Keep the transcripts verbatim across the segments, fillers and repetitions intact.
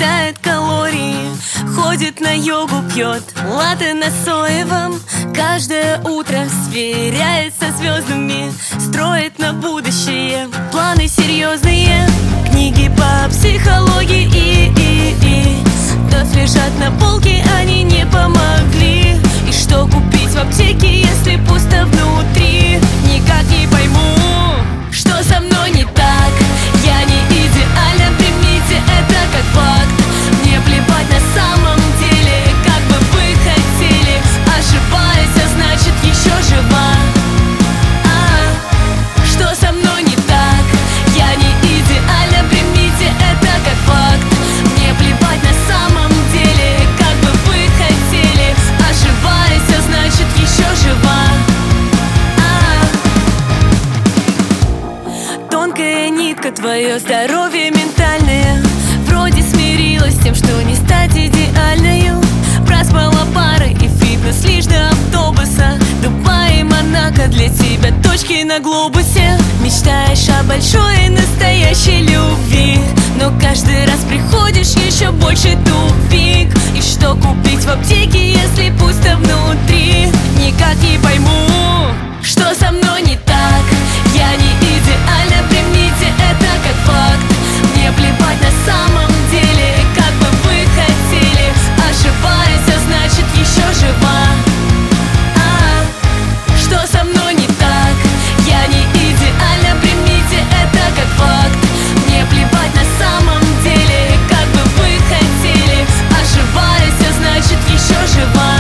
считает калории, ходит на йогу, пьет латте на соевом. Каждое утро сверяется со звездами, строит на будущее планы серьезные. Книги по психологии и, и, и вновь лежат на полке, они не помогли. И что купить в аптеке, если пусто внутри? Никак не пойму, что со мной не так. Я не идеальна, примите это как факт. Мне плевать на самом деле, как бы вы хотели. Ошибаюсь, а значит еще жива. А, что со мной не так? Я не идеальна, примите это как факт. Мне плевать на самом деле, как бы вы хотели. Ошибаюсь, а значит еще жива. А, тонкая нитка, твое здоровье ментальное. Вроде смирилась с тем, что не стать идеальною. Проспала пары и фитнес лишь до автобуса. Дубай и Монако для тебя точки на глобусе. Мечтаешь о большой и настоящей любви, но каждый раз приходишь еще больше тупик. И что купить в аптеке, если пусто внутри? Никак не пойму, что со мной не так. Я не идеальна, примите это как факт. Мне плевать на самом деле, как бы вы хотели. Ошибаюсь, а значит еще жива. А, что со мной не так? Я не идеальна, примите это как факт. Мне плевать на самом деле, как бы вы хотели. Ошибаюсь, а значит еще жива.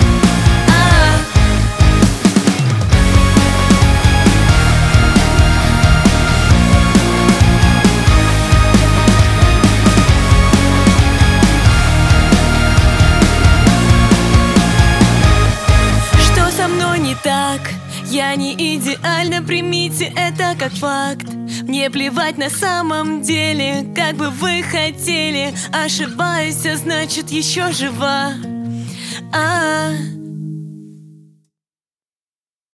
Так, я не идеальна, примите это как факт. Мне плевать на самом деле, как бы вы хотели. Ошибаюсь, а значит еще жива. А-а-а.